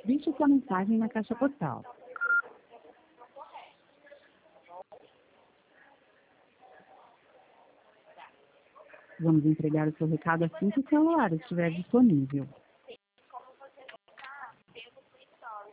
Deixe sua mensagem na caixa postal. Vamos entregar o seu recado assim que o celular estiver disponível.